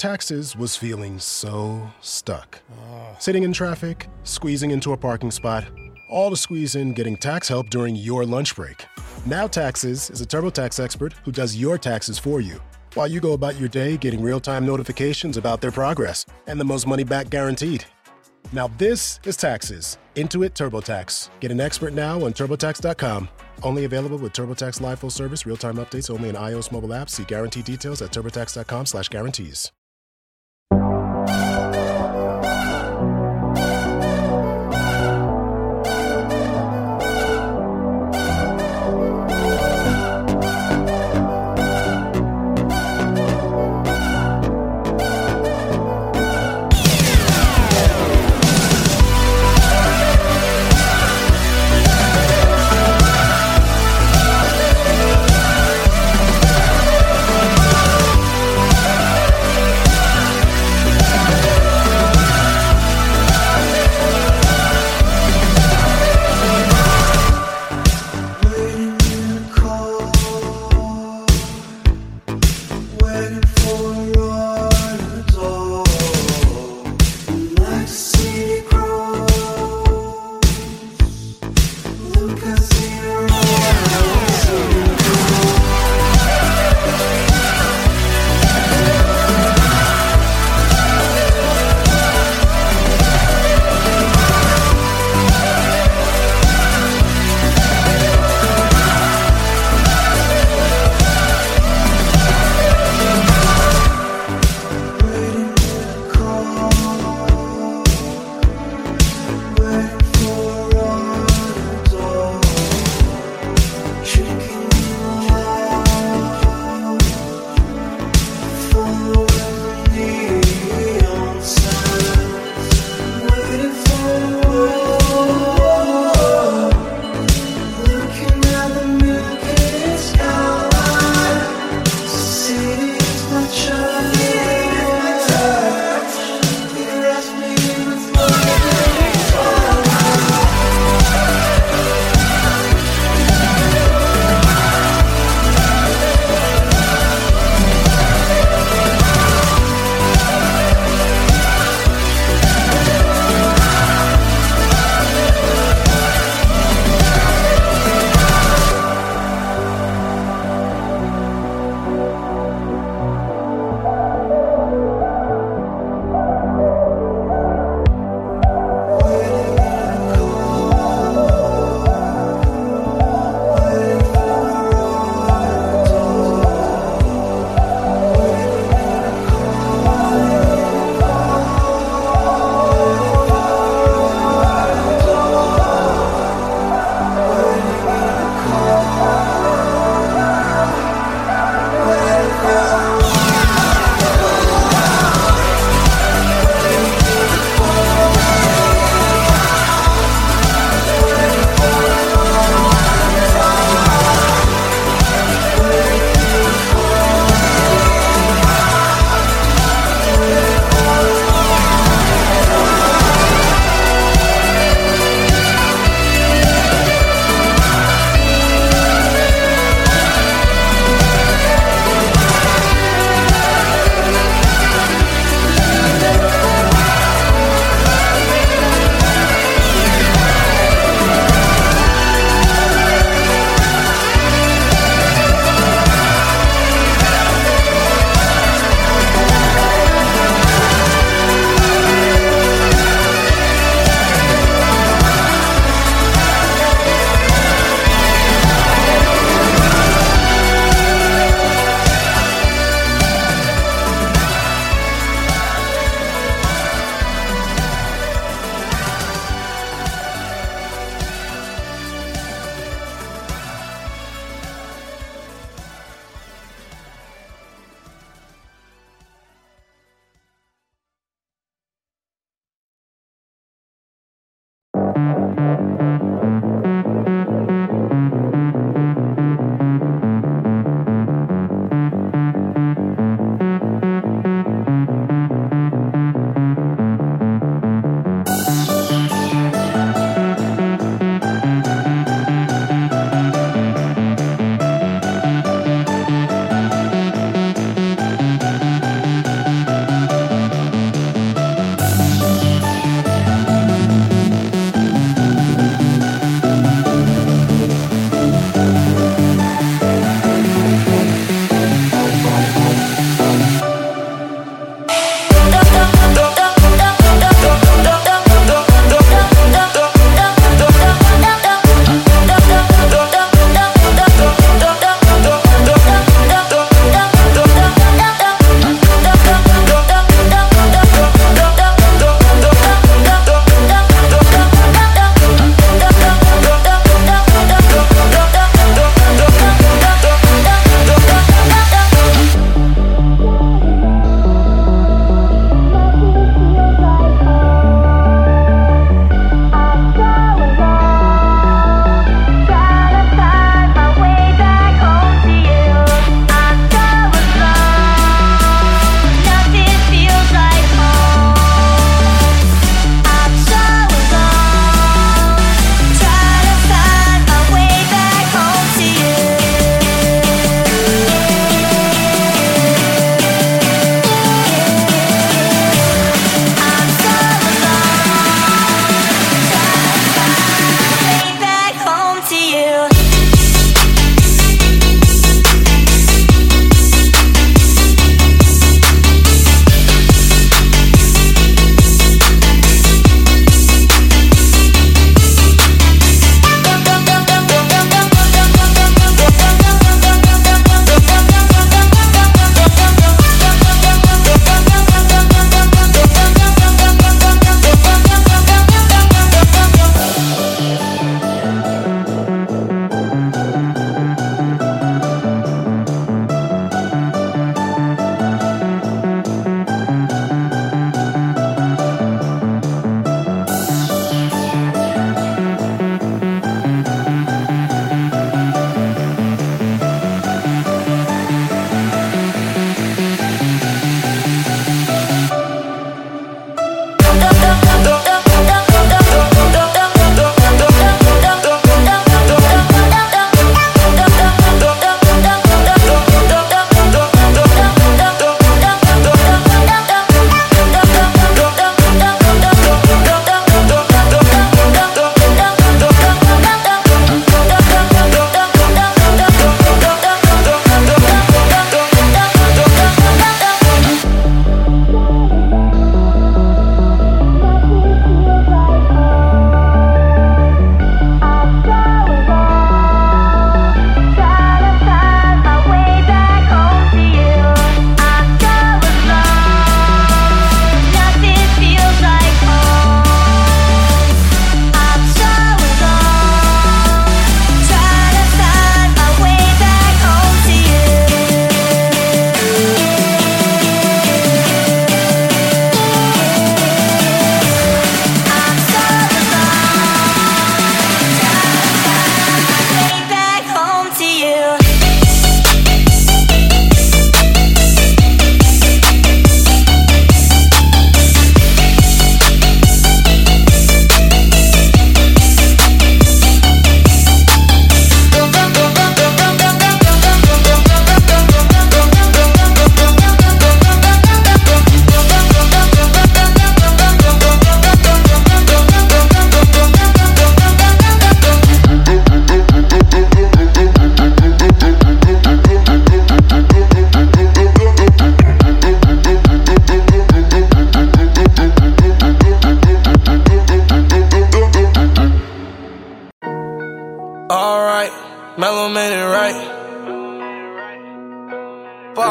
Taxes was feeling so stuck. Sitting in traffic, squeezing into a parking spot, all to squeeze in getting tax help during your lunch break. Now Taxes is a TurboTax expert who does your taxes for you, while you go about your day getting real-time notifications about their progress and the most money back guaranteed. Now this is Taxes. Intuit TurboTax. Get an expert now on TurboTax.com. Only available with TurboTax Live Full Service, real-time updates only in iOS mobile apps. See guarantee details at TurboTax.com/guarantees.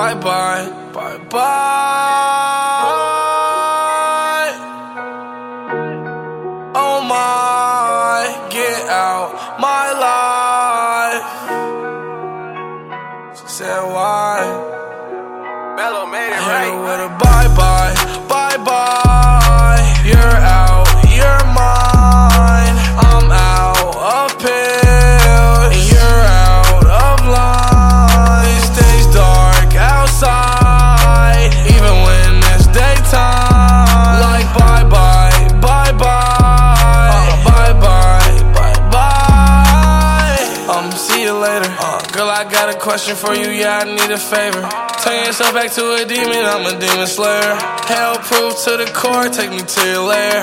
bye-bye, bye-bye. Oh my, get out my life. She said why? Mellow made it right. With a bye-bye, bye-bye. You're out, you're mine. I'm out of pills, and you're out of line. These days dark outside, even when it's daytime. Like bye-bye, bye-bye, bye-bye, bye-bye. See you later. Girl, I got a question for you, yeah, I need a favor. Turn yourself back to a demon, I'm a demon slayer. Hell proof to the core, take me to your lair.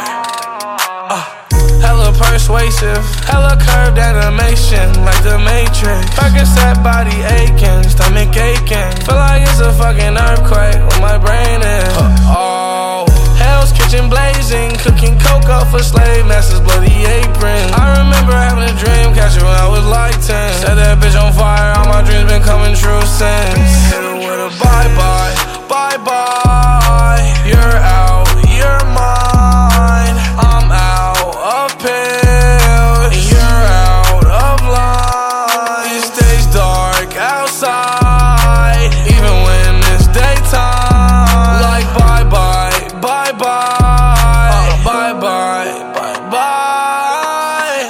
Hella persuasive, hella curved animation, like the Matrix. Percocet body aching, stomach aching. Feel like it's a fucking earthquake where my brain is. Hell's kitchen blazing, cooking cocoa for slave masters, bloody apron. I remember having a dream catcher when I was like 10. Set that bitch on fire, all my dreams been coming true since. Hit her with a bye-bye, bye-bye. You're out, you're mine. I'm out of pills, and you're out of line. These days dark outside, even when it's daytime. Like bye-bye, bye-bye, bye-bye, bye-bye.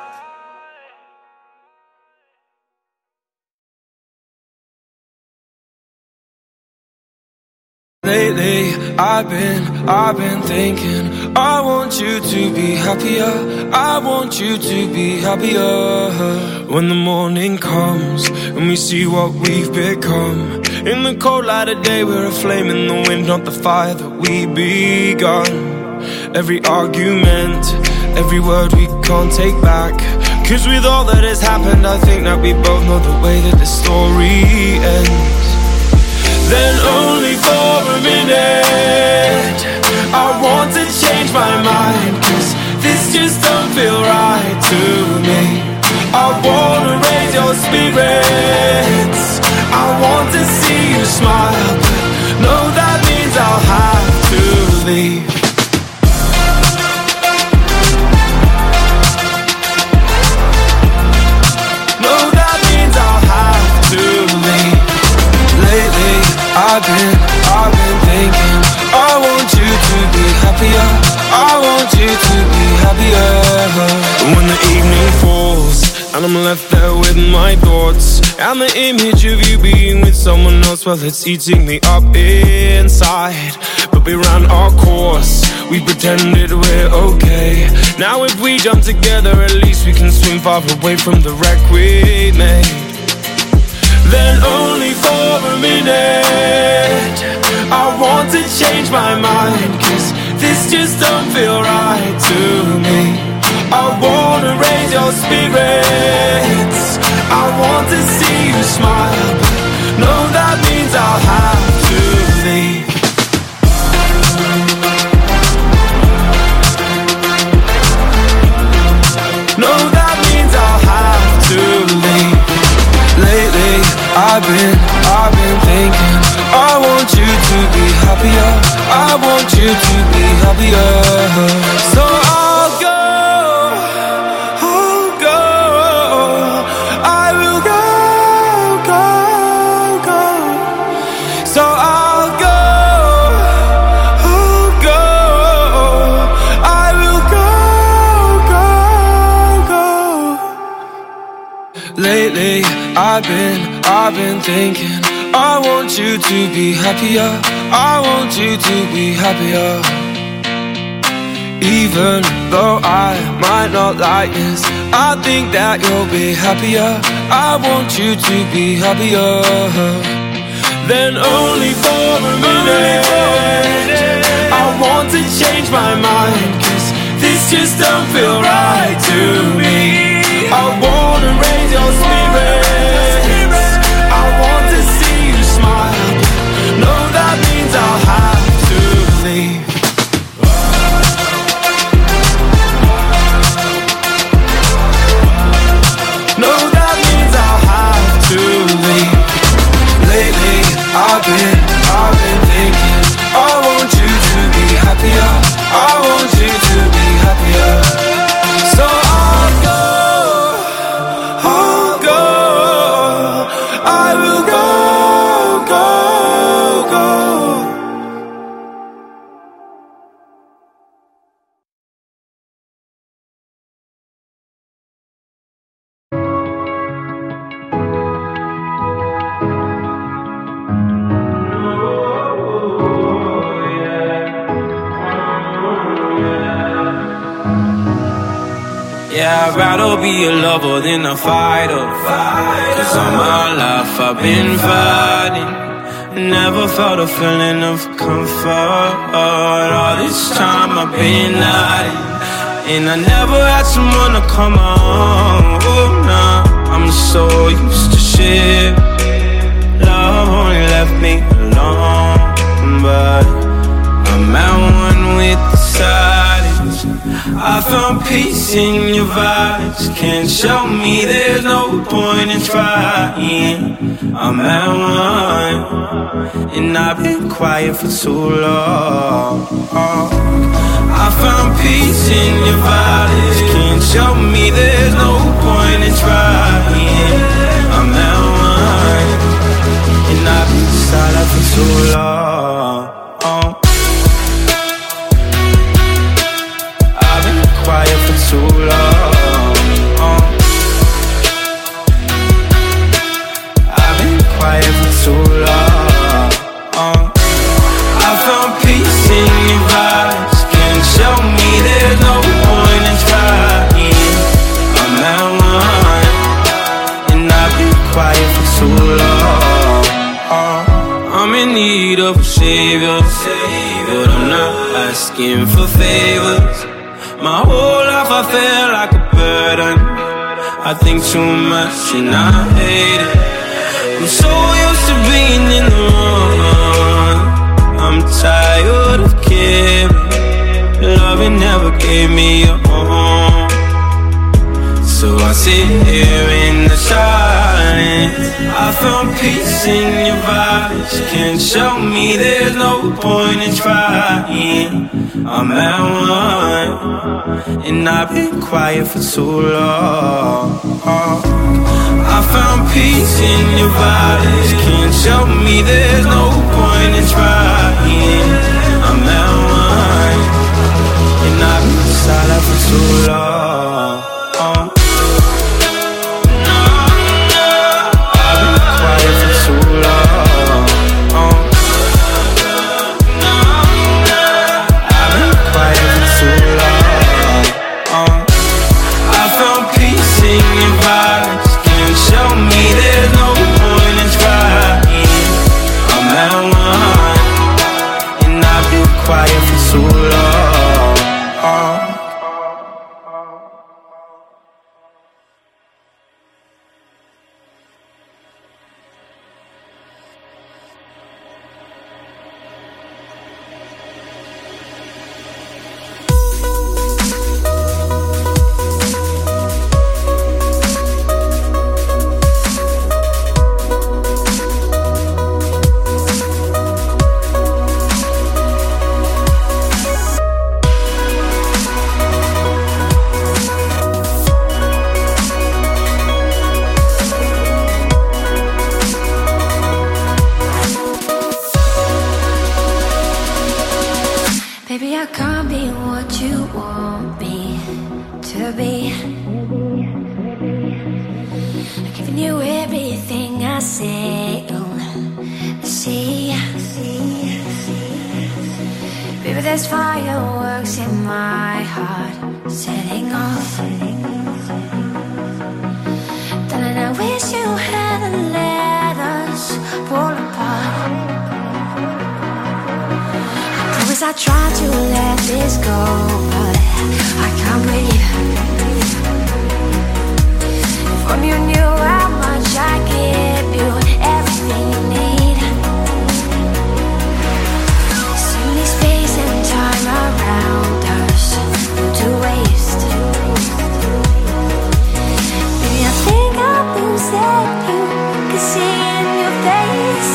Lately, I've been thinking, I want you to be happier, I want you to be happier. When the morning comes and we see what we've become, in the cold light of day we're a flame in the wind, not the fire that we begun. Every argument, every word we can't take back, 'cause with all that has happened I think that we both know the way that the story ends. Then only for a minute I want to change my mind, 'cause this just don't feel right to me. I wanna raise your spirits, I want to see you smile, but no, that means I'll have to leave. No, that means I'll have to leave. Lately, I've been thinking, I want you to be happier, I want you to be happier. When the evening falls and I'm left there with my thoughts, and the image of you being with someone else, well, it's eating me up inside. But we ran our course, we pretended we're okay. Now if we jump together, at least we can swim far away from the wreck we made. Then only for a minute I want to change my mind, 'cause this just don't feel right to me. I wanna raise your spirits, I want to see you smile, but no, that means I'll have to leave. No, that means I'll have to leave. Lately, I've been thinking, I want you to be happier, I want you to be happier. So I'll go, I will go. So I'll go, I will go. Lately, I've been thinking, I want you to be happier, I want you to be happier. Even though I might not like this, I think that you'll be happier, I want you to be happier. Then only for a minute I want to change my mind, 'cause this just don't feel right to me. I wanna raise your spirits, I want to see you smile, no, that means I'll have to leave. No, that means I'll have to leave. Lately, I've I'd rather be a lover than a fighter. Cause all my life I've been fighting, never felt a feeling of comfort. All this time I've been hiding, and I never had someone to come on. Oh, nah, I'm so used to shit. Love only left me alone, but I'm at one with the silence. I found peace in your vibes. Can't show me there's no point in trying. I'm at one, and I've been quiet for too long. I found peace in your vibes. Can't show me there's no point in trying. I'm at one, and I've been silent for too long. I've been quiet for too long. I've been quiet for too long. I found peace in your vibes. Can't show me there's no point in trying. I'm at one, and I've been quiet for too long. I'm in need of a savior, but I'm not asking for favors. My whole life I feel like a burden. I think too much and I hate it. I'm so used to being in the wrong. I'm tired of caring. Loving never gave me a home. So I sit here in the silence. I found peace in your vibes. Can't show me there's no point in trying. I'm at one, and I've been quiet for too long. I found peace in your vibes. Can't show me there's no point in trying. I'm at one, and I've been silent for too long. Quiet for too long. Baby, I can't be what you want me to be. I'm giving you everything I say, see. Baby, there's fireworks in my heart setting off. Darling, I wish you hadn't let us fall apart. I tried to let this go, but I can't breathe. If only you knew how much I give you, everything you need. See me space and time around us to waste. Maybe I think I'll lose that you can see in your face.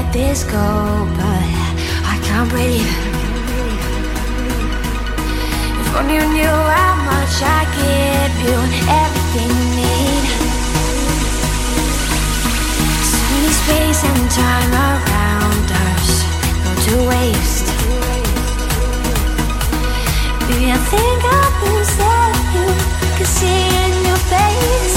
let this go, but I can't breathe. If only you knew how much I give you and everything you need. Suddenly space and time around us go to waste. Baby, I think I'll lose that you can see in your face.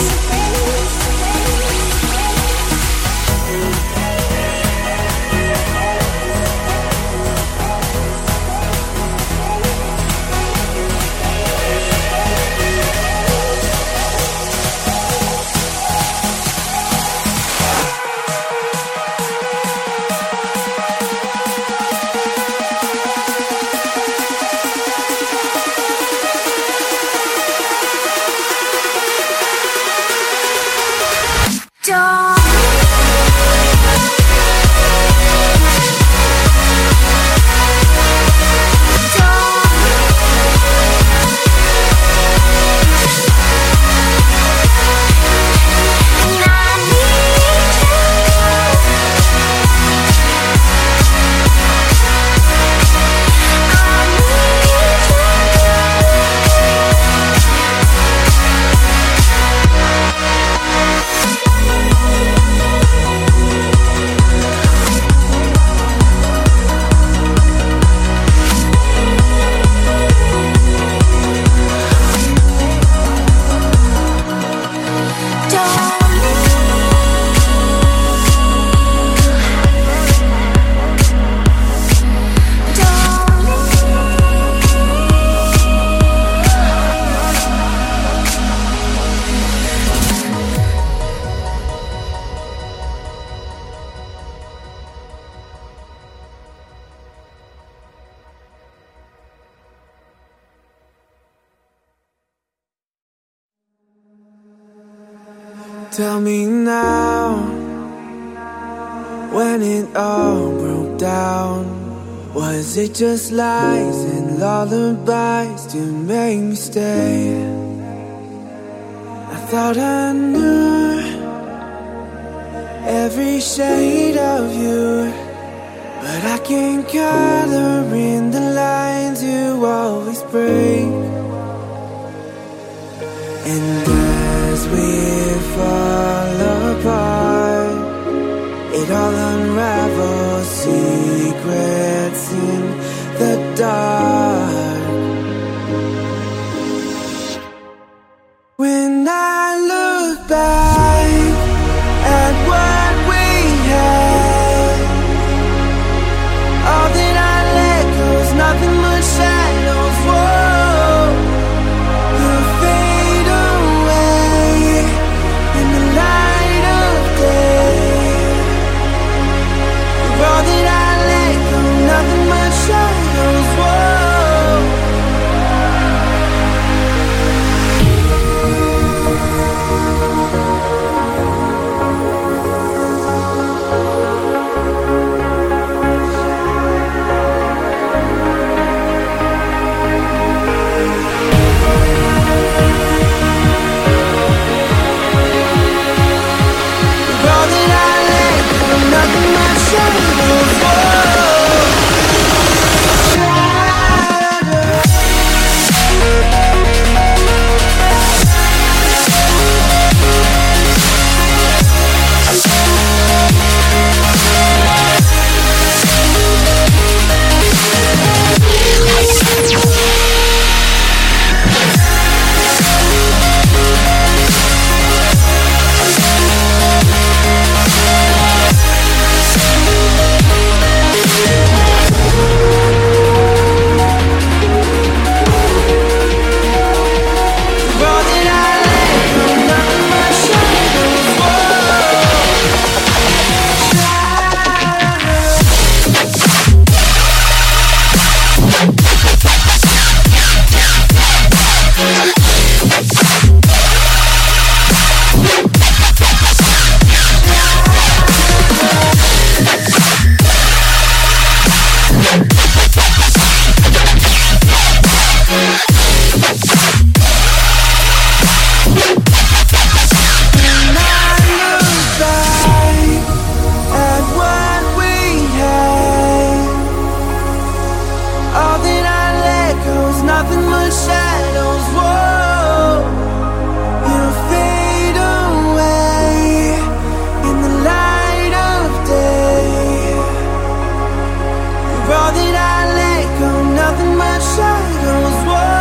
Tell me now, when it all broke down, was it just lies and lullabies to make me stay? I thought I knew every shade of you, but I can't color in the lines you always break. And as we fall apart, it all unravels, secrets in the dark. When I look back at what we had, all that I let go is nothing but shadows. Whoa, you fade away in the light of day. nothing but shadows. Whoa, you fade away in the light of day. You're all that I let go, nothing but shadows. Whoa.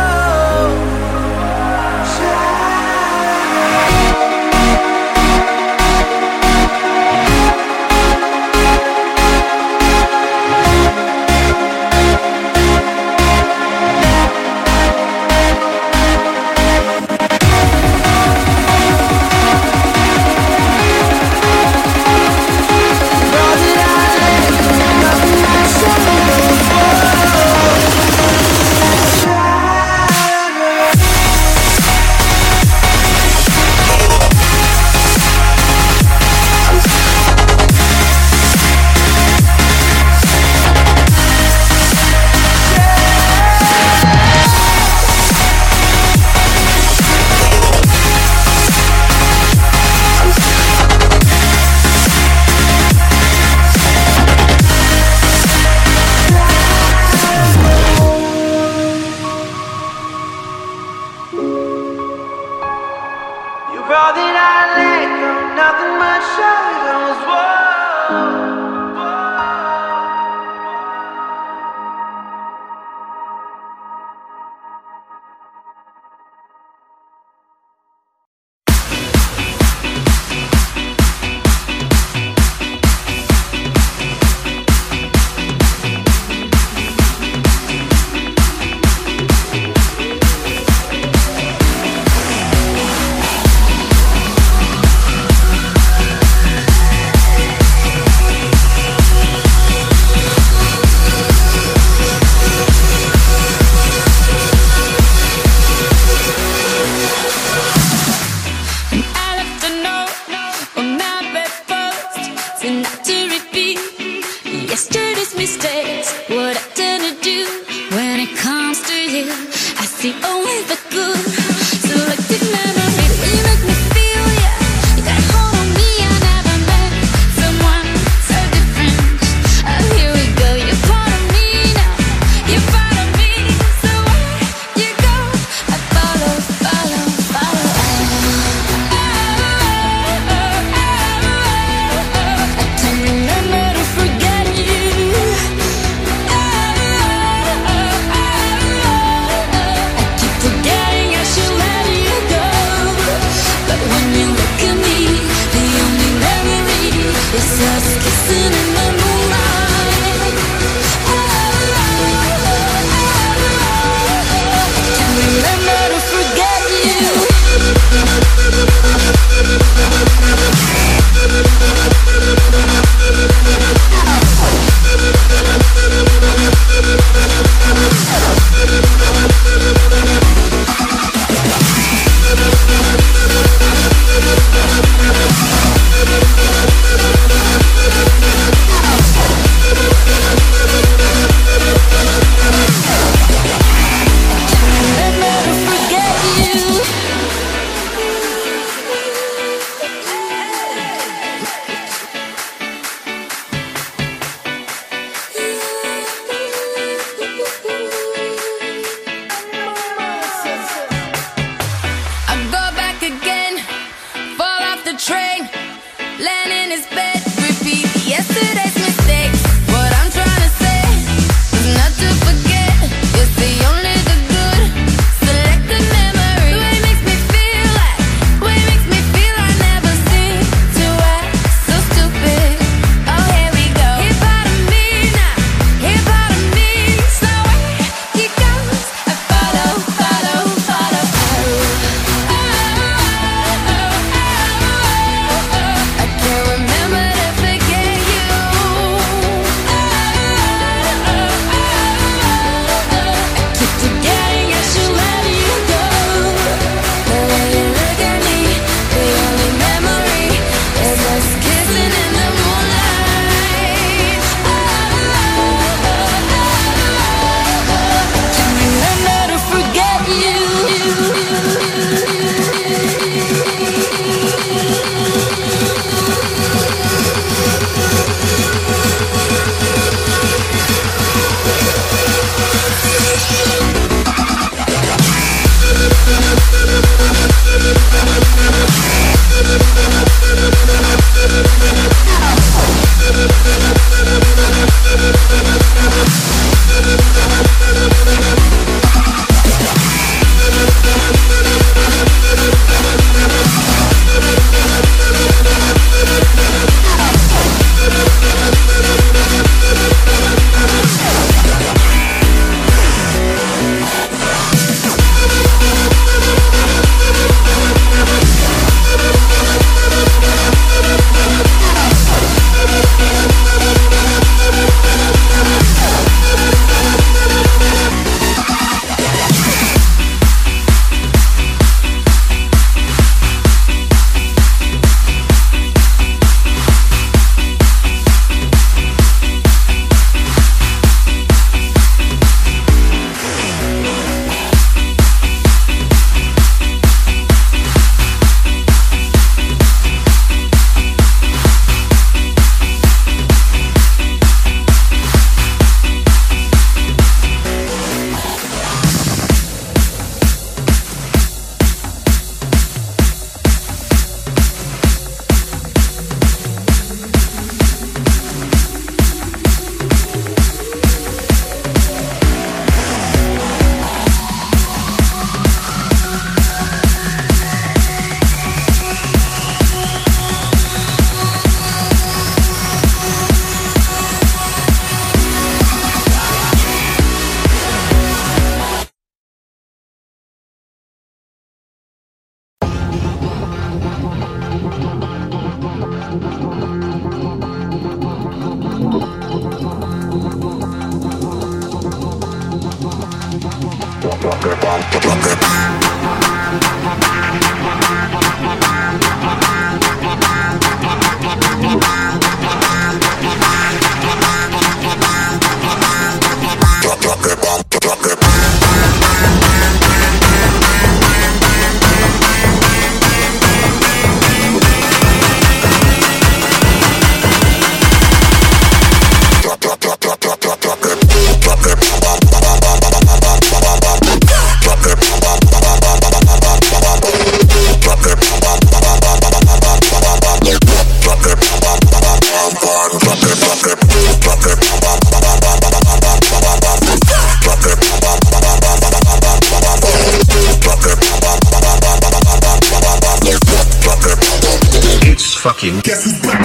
Fucking guess who's back?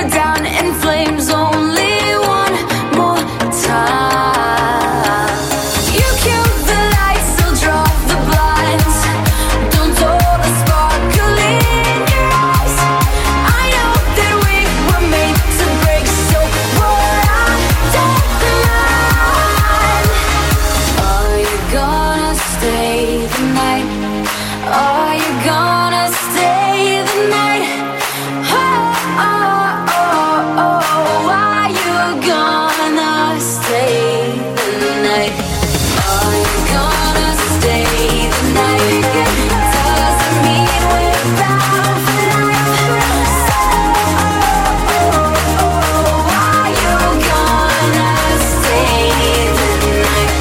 go down in flames only one more time. You killed the lights, still drove the blinds. Don't dull the sparkle in your eyes. I know that we were made to break, so roll out the line. Are you gonna stay the night? Are you gonna stay the night? Oh, oh, oh, oh. Are you gonna stay the night? Are you gonna stay the night? Doesn't mean we're bound for life. So, are you gonna stay the night?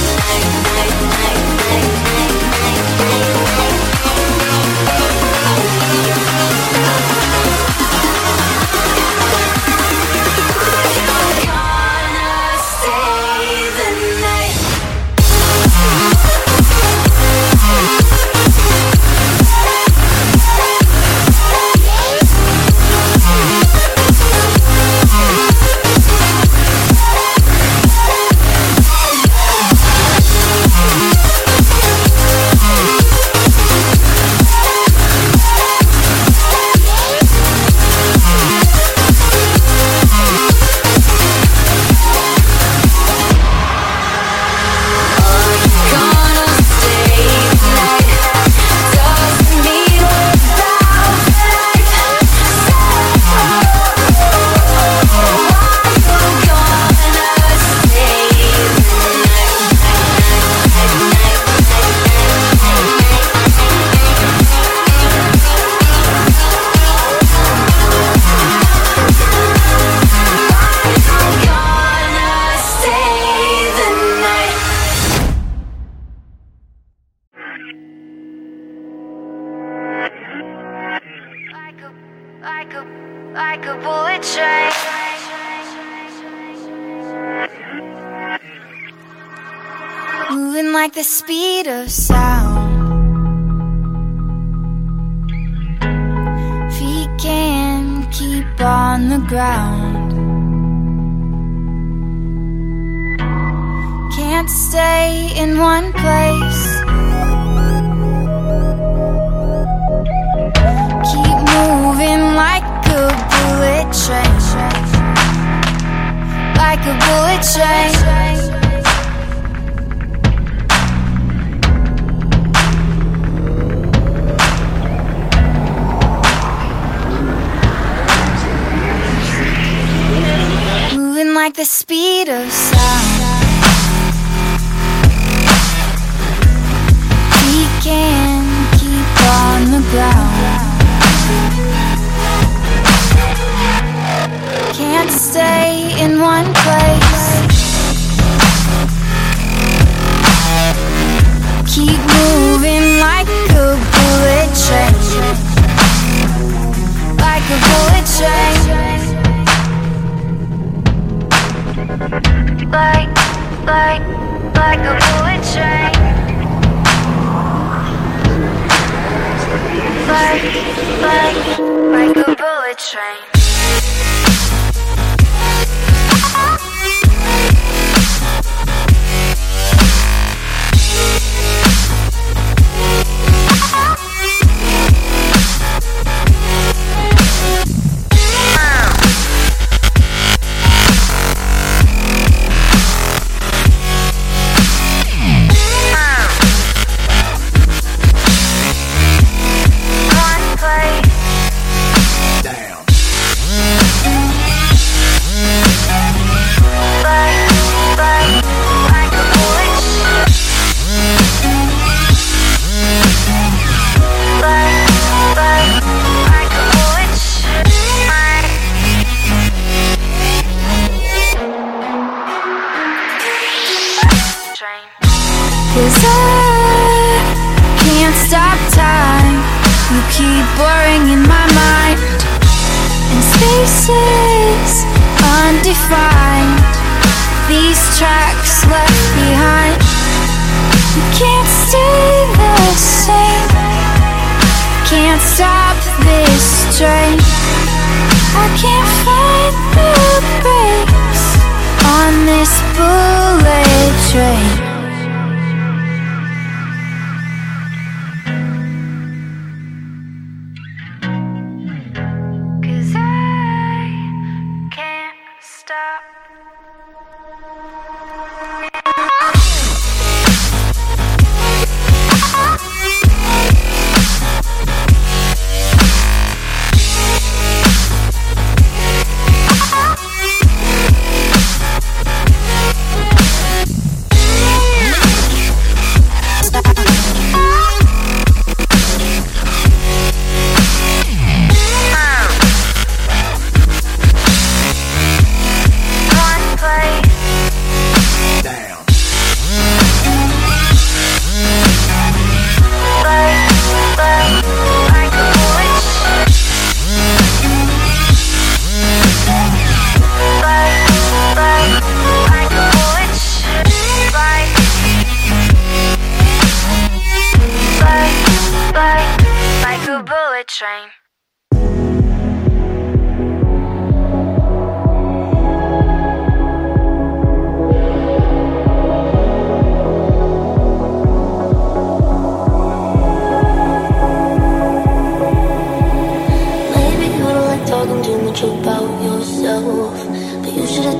Like a bullet train. Moving like the speed of sound. Feet can't keep on the ground. Can't stay in one place. Keep moving like a bullet train. Like a bullet train. Moving like the speed of sound. We can keep on the ground. Can't stay in one place. Keep moving like a bullet train. Like a bullet train. Like a bullet train. Like a bullet train. Cause I can't stop time. You keep blurring in my mind. And spaces undefined. These tracks left behind. You can't stay the same. Can't stop this train. I can't find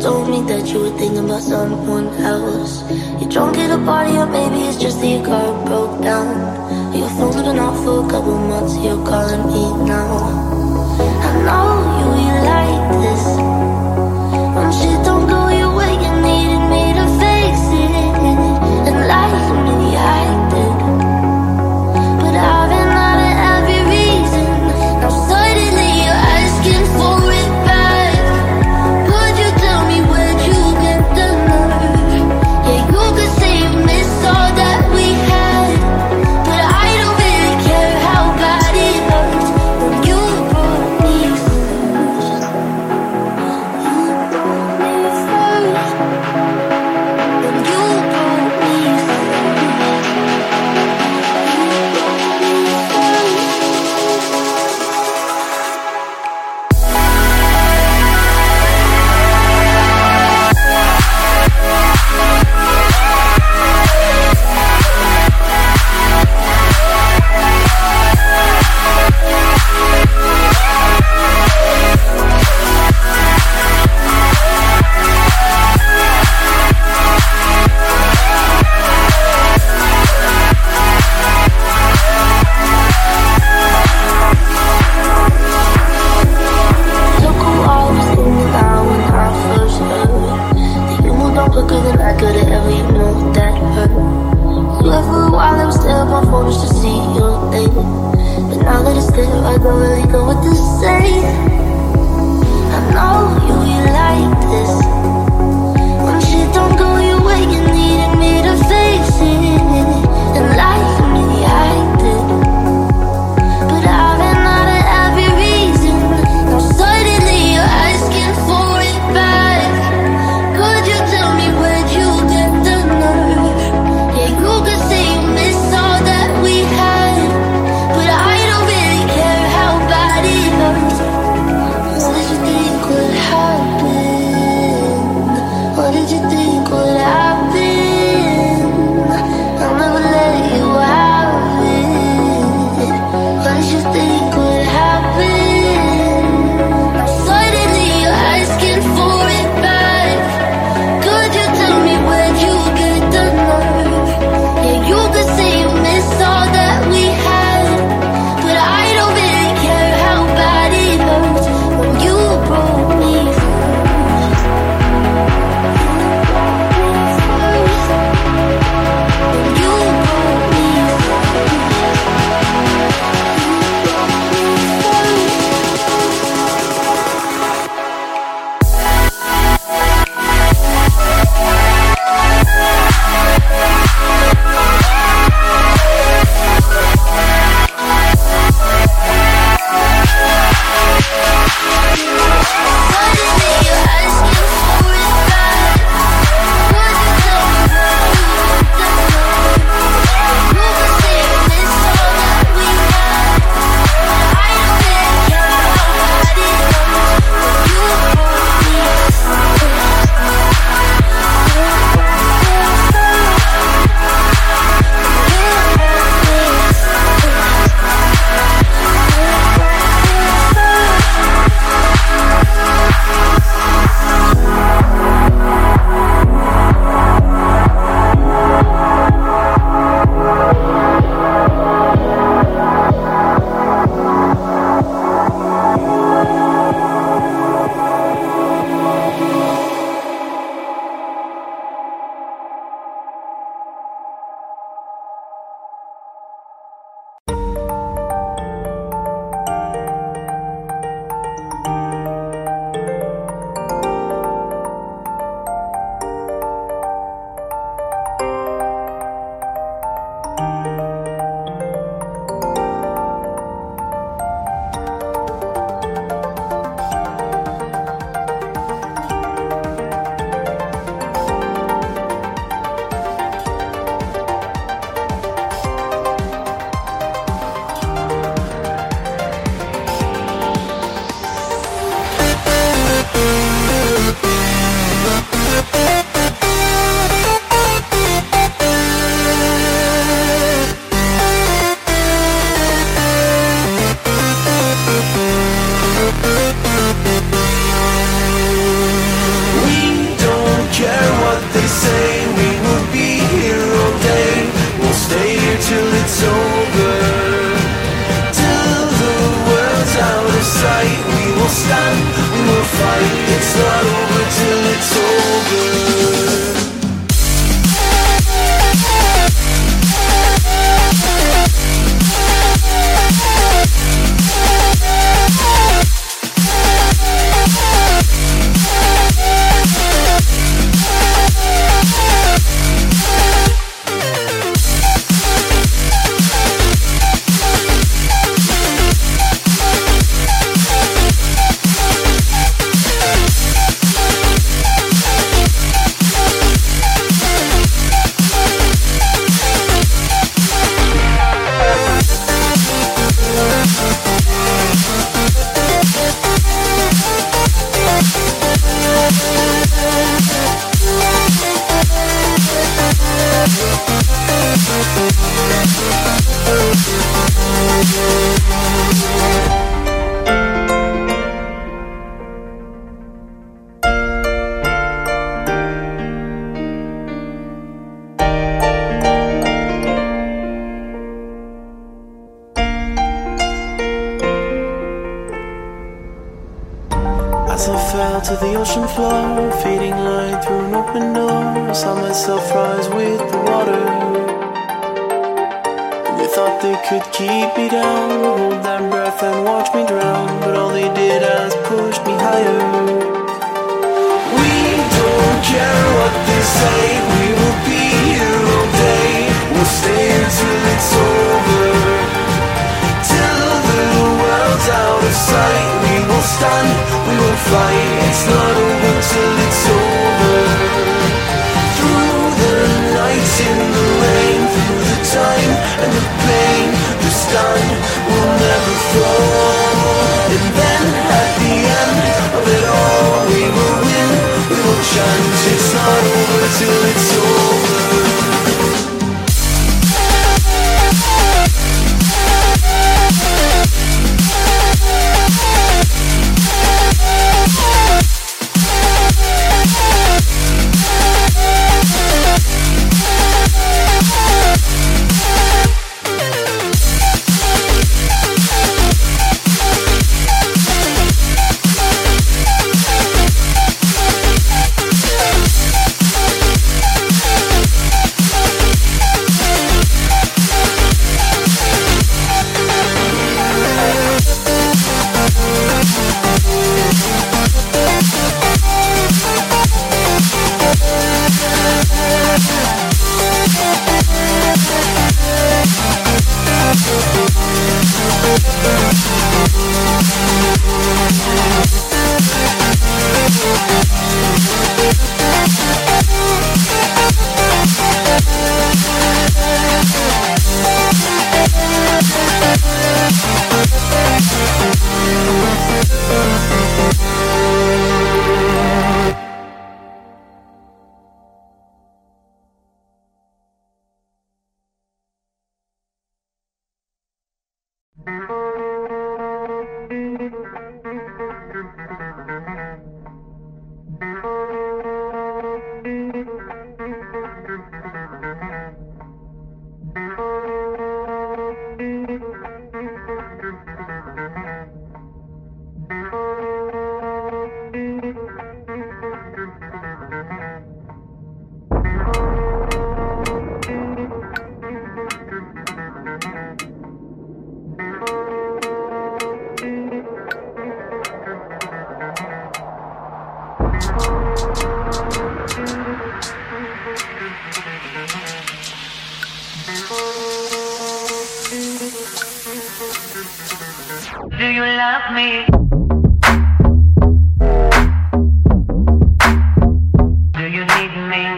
told me that you were thinking about someone else. You're drunk at a party, or maybe it's just that your car broke down. Your phone's been off for a couple months, you're calling me now. I know you like this. When shit don't go your way, you needed me to fix it. And like me, I did. But I've been having every reason. Now suddenly you're asking for it back. Would you tell me where'd you get the nerve? Yeah, you could say you miss all that we had, but I don't really care how bad it hurts when you brought me first. will fight. It's not over till it's over. As I fell to the ocean floor, fading light through an open door, I saw myself rise with the water. And they thought they could keep me down, hold their breath and watch me drown, but all they did was push me higher. We don't care what they say, we will be here all day. We'll stay until it's over, till the world's out of sight. We will stand, we will fight. It's not over till it's over. Through the nights in the rain, through the time and the pain, the stand will never fall. And then at the end of it all, we will win, we will chant. It's not over till it's over. Do you love me? Do you need me?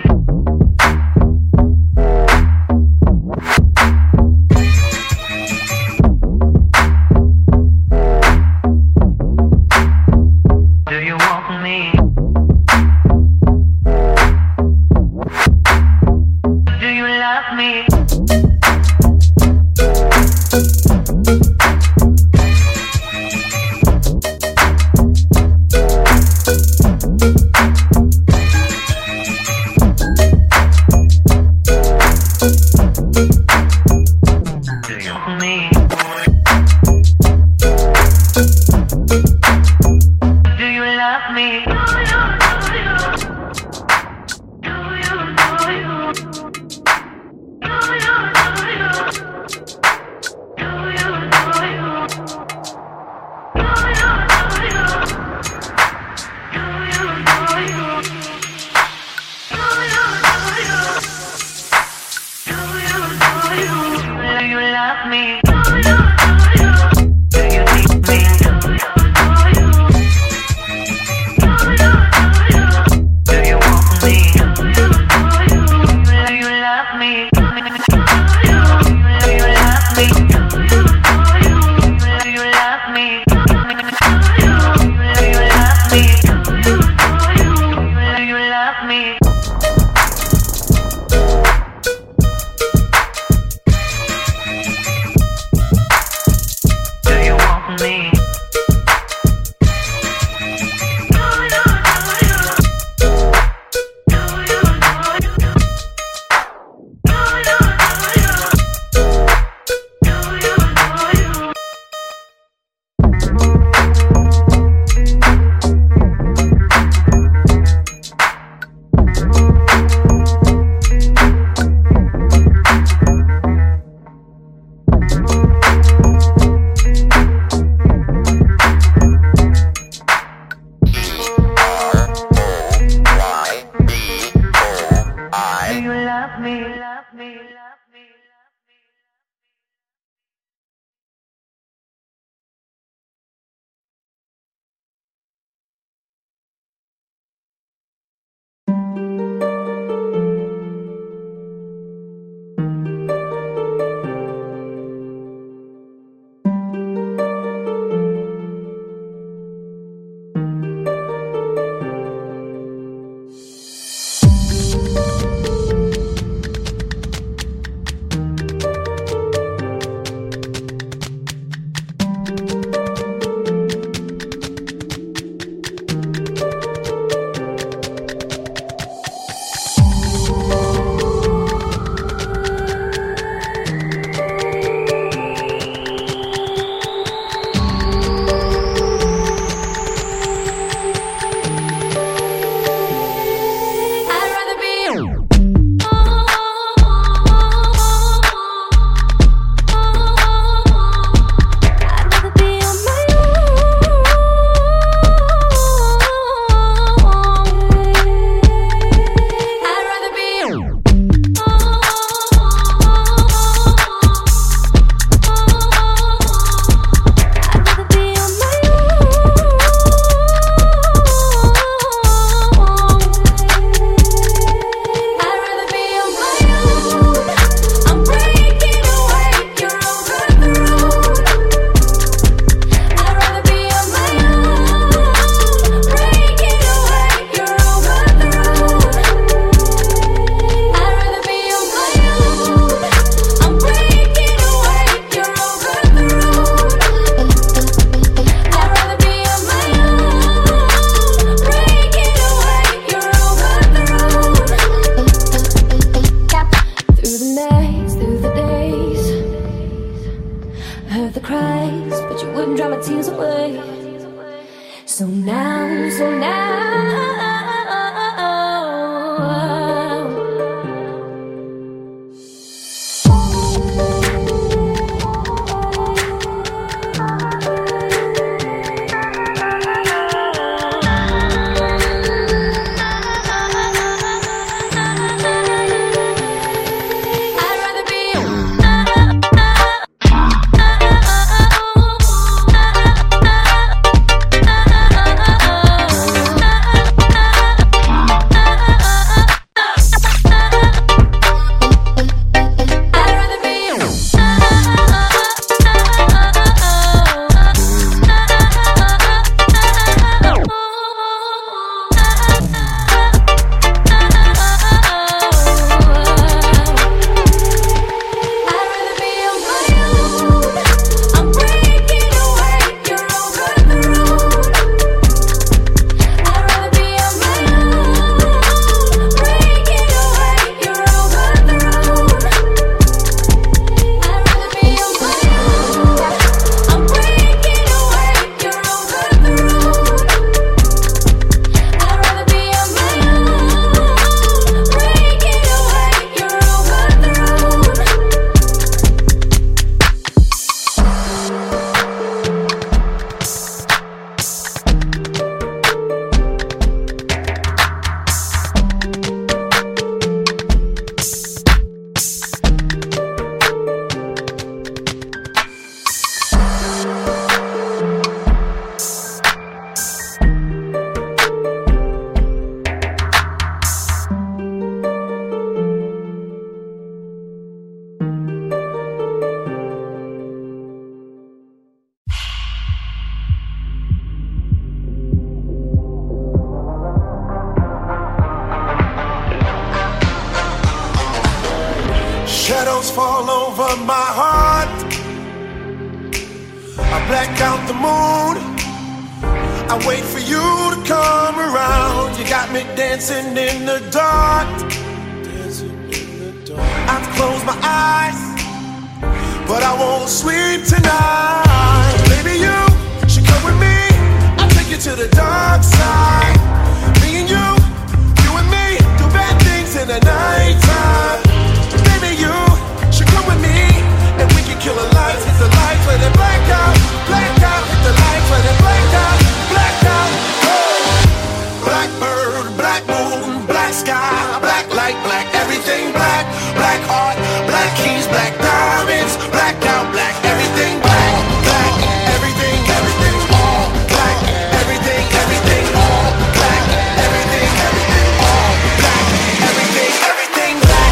Do you want me? Do you love me? Do you love me? Shadows fall over my heart. I black out the moon. I wait for you to come around. You got me dancing in the dark. I've closed my eyes, but I won't sleep tonight. Baby, you should come with me. I'll take you to the dark side. Me and you and me, do bad things in the nighttime. Baby, you should come with me, and we can kill a light, hit the lights, let it black out, hit the lights, let it black out, Blackbird, black moon, black sky, black light, black everything, black heart, black keys, black diamonds, blacked out, black everything, black everything, all black, everything, all black, everything, all black, everything, black.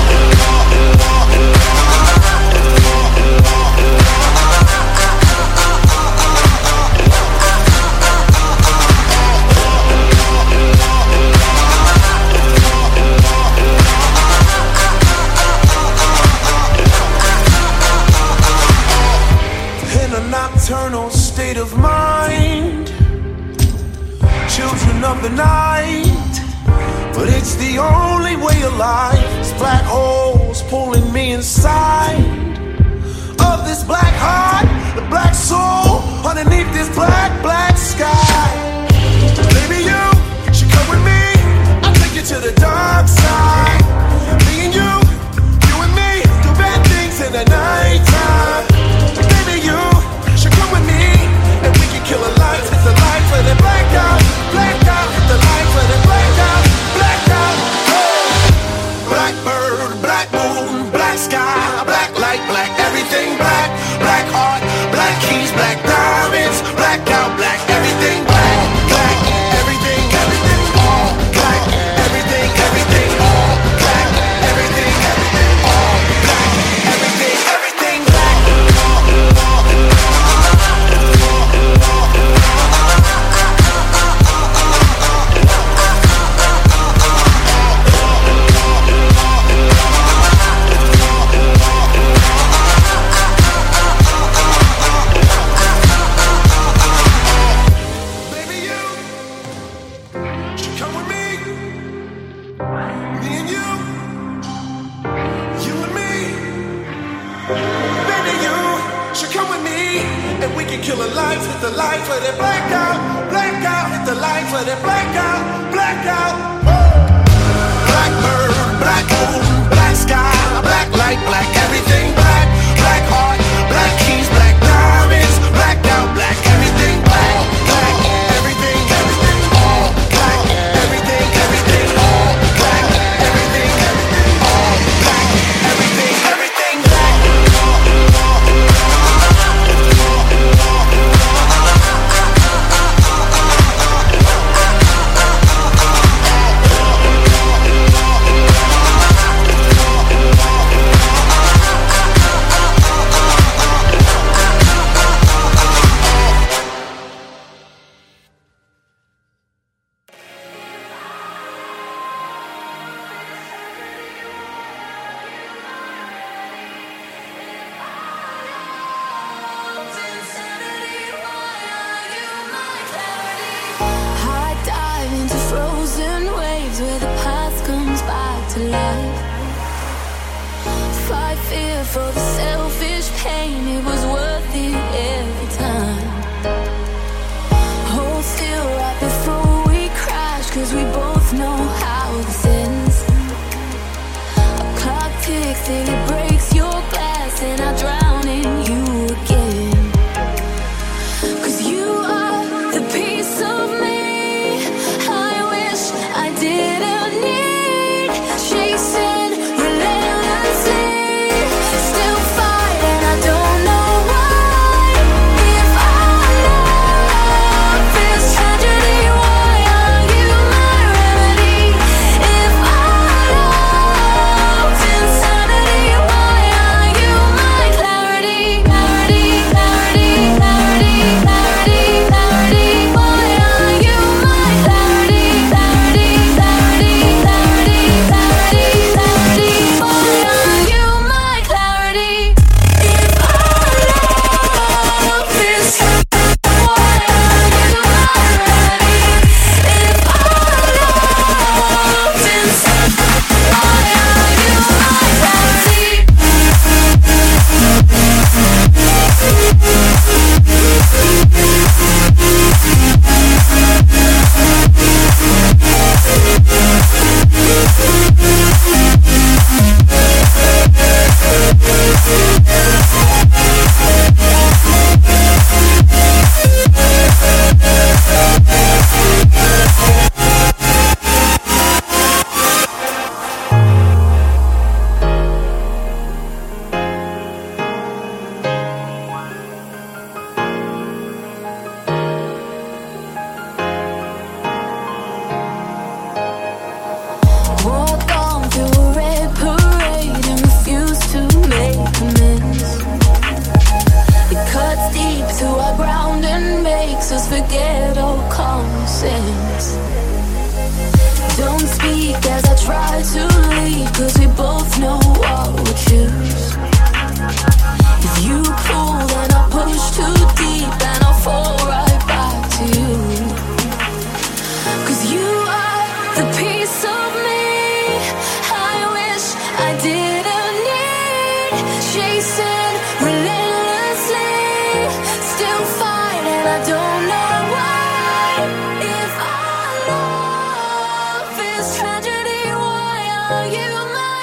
In a nocturnal state of mind, children of the night, but it's the only way of life. It's black holes pulling me inside of this black heart, the black soul underneath this black sky. Baby, you should come with me. I'll take you to the dark side. Me and you and me, do bad things in the nighttime. Baby, you should come with me, and we can kill a light, hit the lights, let it black out, hit the lights, let it black out. Blackbird, black moon, black sky, black light, black everything, black heart, black keys, black diamonds, blacked out, black everything, black everything, all black, everything, all black, everything, all black, everything, black. Baby, you should come with me. Me and you and me. Baby, you should come with me, and we can kill a light, hit the lights, let it black out, hit the lights, let it black out. Blackbird, black moon, black sky, black light, black everything, black heart, black keys, black diamonds, blacked out, black everything, black everything, all black, everything, all black, everything, all black, everything, black. I dive into frozen waves where the past comes back to life. Fight fear for the selfish pain, it was worth it every time. Hold still right before we crash, 'cause we both know how this ends. A clock ticks till it breaks your glass, and I drown in you again. 'Cause you are the piece of me I wish I didn't need. Chasing relentlessly, still fighting, I don't know why. If weak as I try to leave, 'cause we both know what we'll choose. If you pull, then I'll push too deep and I'll fall right back to you. 'Cause you are the piece of me I wish I didn't need. Chasing relentlessly, still fighting, I don't know why. If our love is tragedy, why are you mine?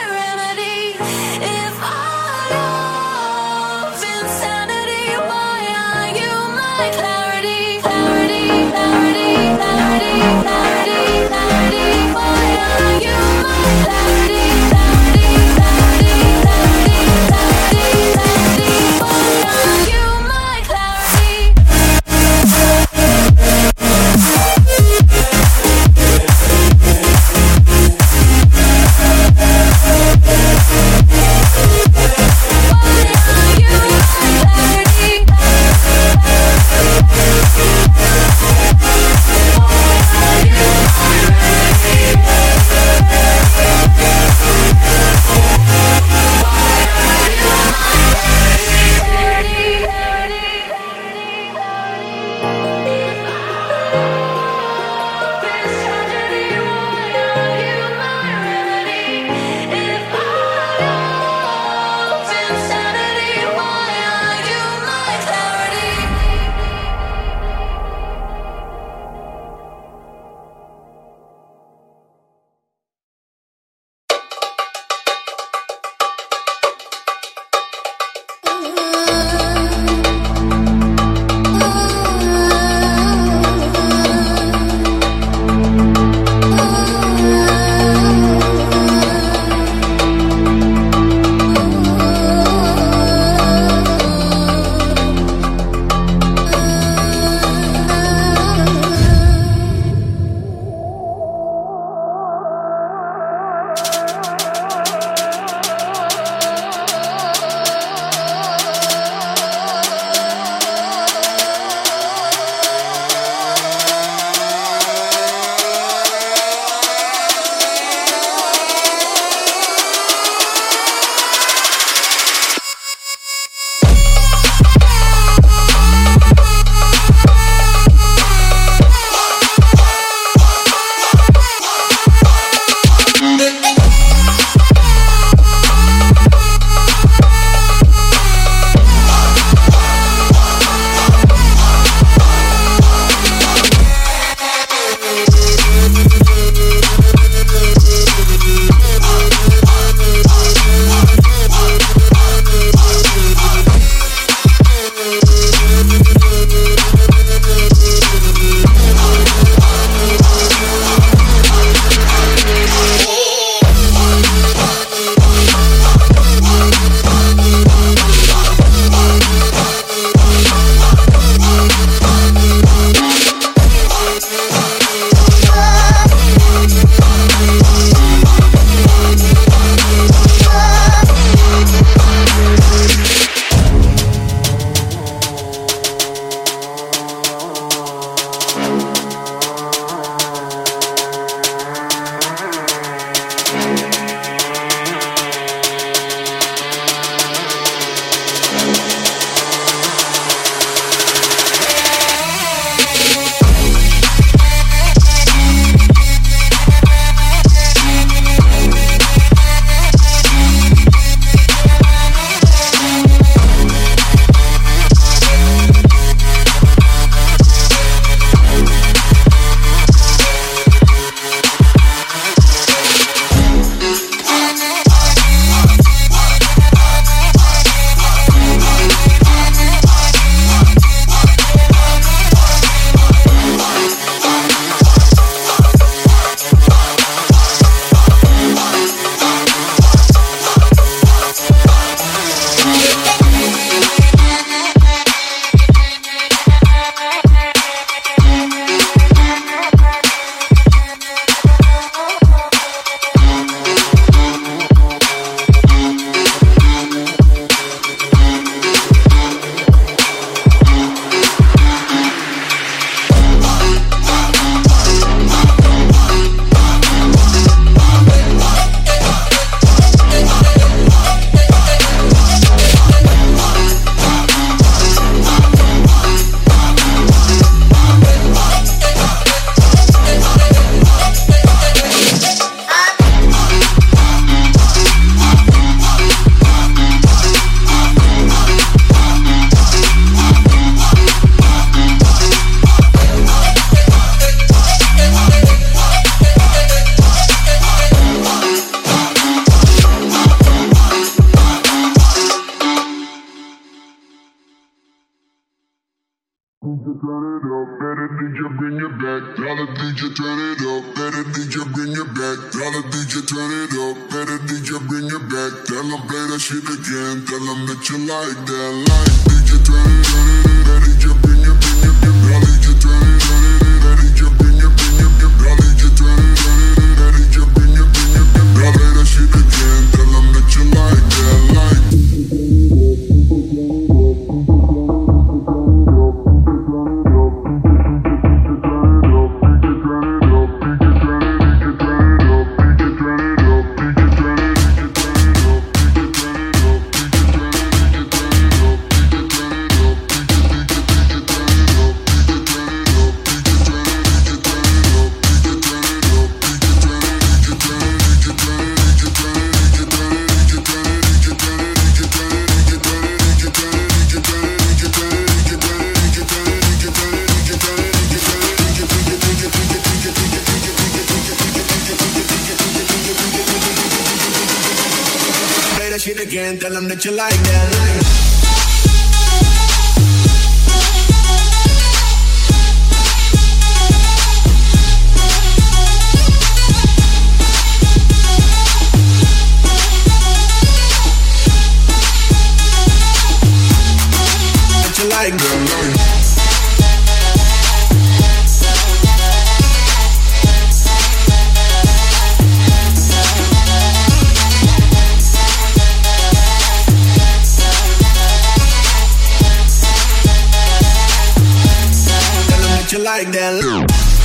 DJ bring it back. Tell the DJ turn it up. Better DJ bring it back. Tell the DJ turn it up. Better DJ bring it back. Tell them play that shit again. Tell them that you like that. Like DJ turn it, turn it. Better DJ bring it, bring it. Tell DJ turn it, turn it. Better DJ bring it, bring it. Tell DJ turn it, turn it. Better DJ bring it, bring it. Tell play that shit again. Tell them that you like that. Like. Again, tell them that you like that. That you like that. You like that.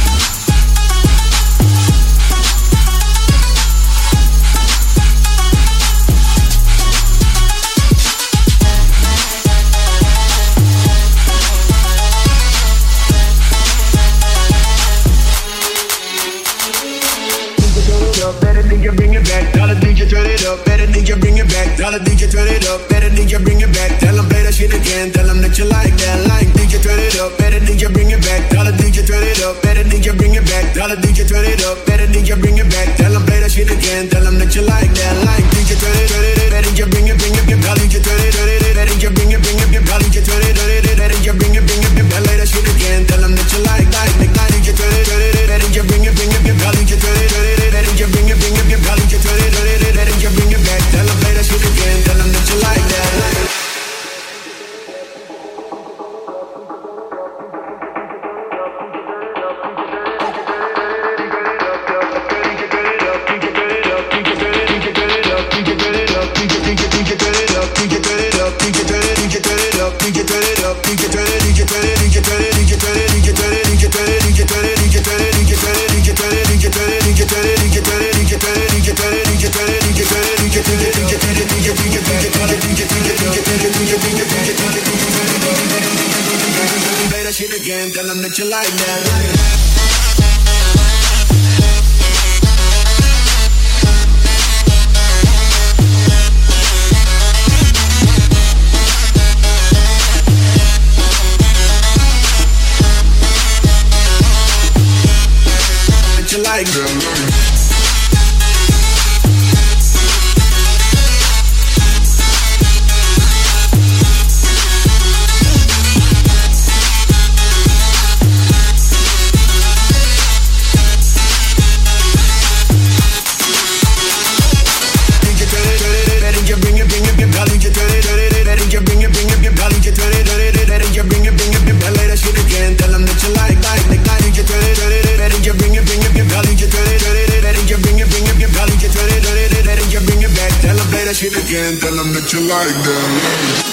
Better DJ bring it back. Tell the DJ turn it up. Better DJ bring it back. Tell the DJ turn it up. Better DJ bring it back. Tell them play that shit again. Tell them that you like that. Like DJ turn it up. Better DJ bring it back. Tell the DJ turn it up. Better DJ bring it back. Tell the DJ turn it up. Better DJ bring it back. Tell them play that shit again. Tell them that you like that. Like DJ turn it, turn it. Better DJ bring it, bring it. Tell DJ turn it, turn it. Better DJ bring it, bring it. Tell DJ turn it, turn it. Better DJ bring it, bring it. Play that shit again. Tell them that you like that. Like DJ turn it, turn it. Better DJ bring it, bring it. Tell DJ turn it, turn it. Better DJ bring it, bring it. Tell DJ turn it, turn it. Better DJ bring it back. Tell them play that shit again. Tell them that you like that. Play that shit again, tell them that you like that. You like them. Shit again, tell them that you like them.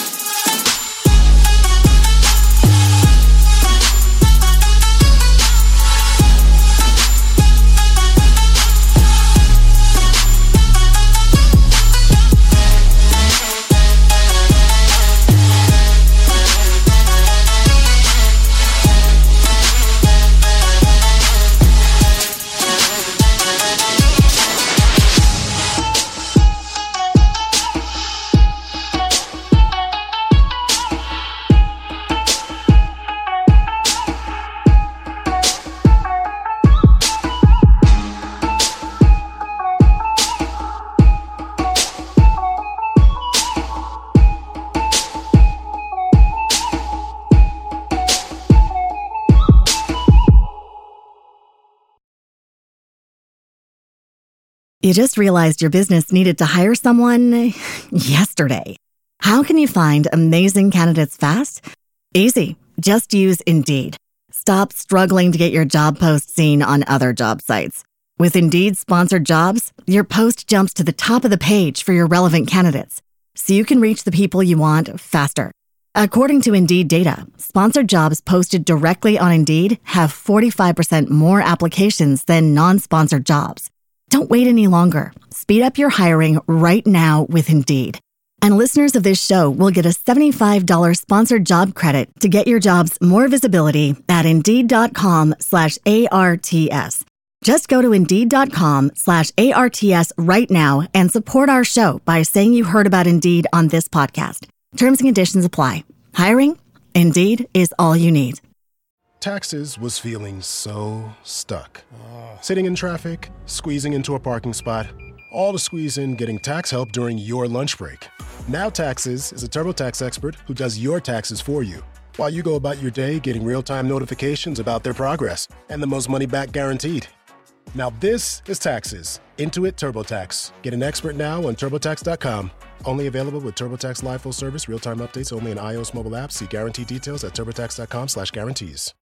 You just realized your business needed to hire someone yesterday. How can you find amazing candidates fast? Easy. Just use Indeed. Stop struggling to get your job post seen on other job sites. With Indeed sponsored jobs, your post jumps to the top of the page for your relevant candidates, so you can reach the people you want faster. According to Indeed data, sponsored jobs posted directly on Indeed have 45% more applications than non-sponsored jobs. Don't wait any longer. Speed up your hiring right now with Indeed. And listeners of this show will get a $75 sponsored job credit to get your jobs more visibility at Indeed.com/ARTS. Just go to Indeed.com/ARTS right now and support our show by saying you heard about Indeed on this podcast. Terms and conditions apply. Hiring? Indeed is all you need. Taxes was feeling so stuck. Sitting in traffic, squeezing into a parking spot, all to squeeze in getting tax help during your lunch break. Now Taxes is a TurboTax expert who does your taxes for you, while you go about your day getting real-time notifications about their progress and the most money back guaranteed. Now this is Taxes. Intuit TurboTax. Get an expert now on TurboTax.com. Only available with TurboTax Live Full Service, real-time updates only in iOS mobile apps. See guarantee details at TurboTax.com/guarantees.